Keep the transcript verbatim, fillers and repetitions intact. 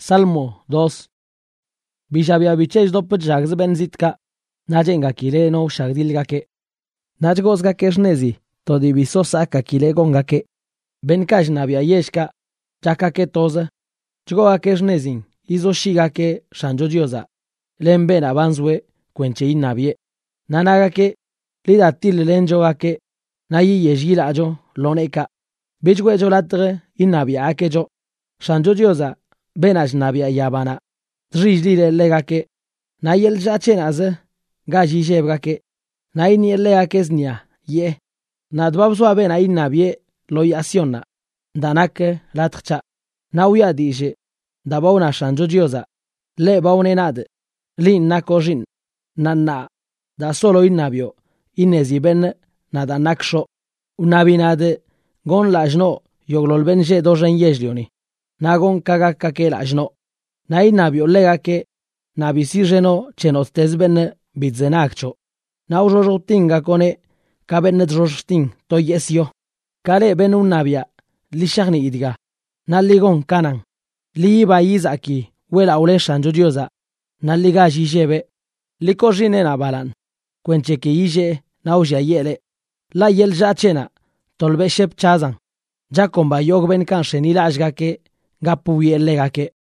Salmo dos. Bishabia bichej dopet jagz benzitka. Najenga kile no shagdilgake. Najgozgake shnezi. Todi bisosa kile gongake. Benkaj nabia yeshka. Jakake toza. Chgoake shnezin. Izo shigake shanjo dioza. Lemben abanzwe kwenche inabie. Nanagake. Lida til lenjogake. Nayi yejilajo loneka. Bichwejo latre inabia akejo. Shanjo dioza. Benaj nabia yabana. Drijlile legake. Nayel jachenaze. Gaji jebgake. Naini leakes nia. Ye. Nadbabzwa ben ay nabie lo yasiona. Danake latcha. Nauya dije. Dabauna shanjo dioza. Le baunenad. Lin nakojin. Nanna. Da solo innabio. Inezi ben nada naksho. Unabinade. Gon lajno. Yoglolbenje dojen yejlioni. Nagon kagakake lajno. Na inabio legake. Nabisirjeno chenostezben bitzenakcho. Naujojo tinga kone. Kabenet rosting to yesio. Kale ben unabia. Lishagni idga. Naligon kanan. Liiba izaki. Wela ule shanjo dioza. Naliga jijebe. Likojine nabalan. Kwencheke ije nauja yele. La yel jachena. Tolbe shep chazan. Jakomba yogben kan shenilajgake. Gapu yelegake.